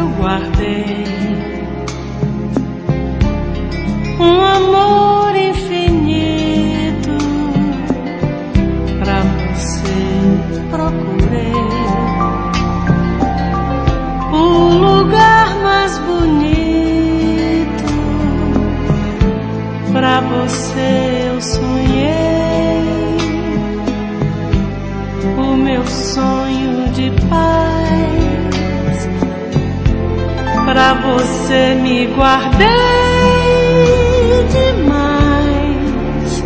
eu guardei um amor infinito. Pra você procurei o lugar mais bonito. Pra você eu sonhei o meu sonho de paz. Pra você me guardei demais,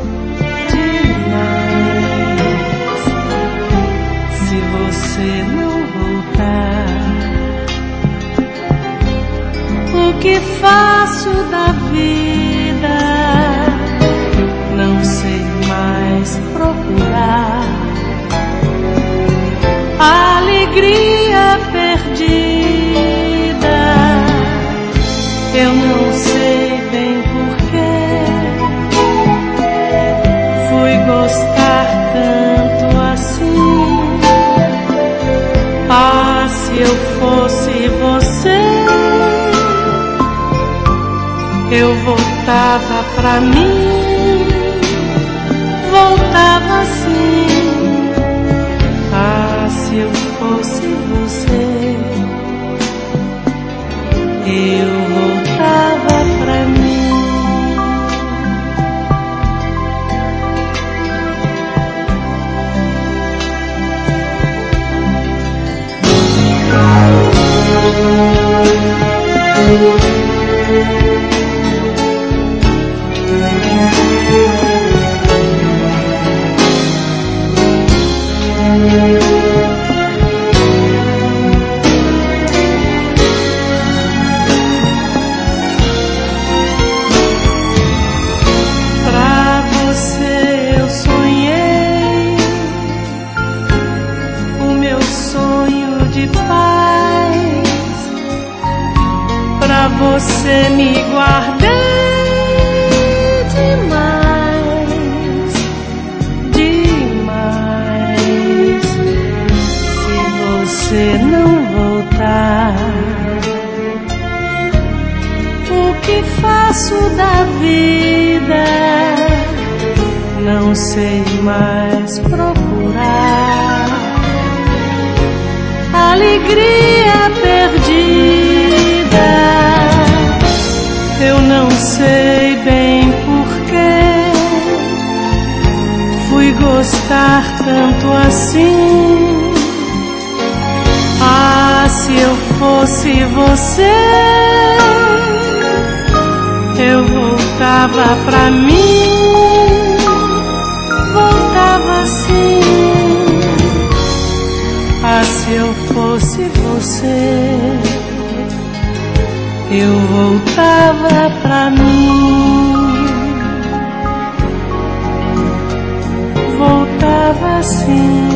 demais. Se você não voltar, o que faço da vida? Não sei mais procurar a alegria perdida. Eu não sei bem porquê fui gostar tanto assim. Ah, se eu fosse você, eu voltava pra mim, voltava assim. Ah, se eu fosse você, eu voltava pra mim. De paz, pra você me guardei demais, demais. Se você não voltar, o que faço da vida? Não sei mais procurar alegria perdida. Eu não sei bem porquê fui gostar tanto assim. Ah, se eu fosse você, eu voltava pra mim, voltava assim. Ah, se eu fosse você, eu voltava pra mim, voltava assim.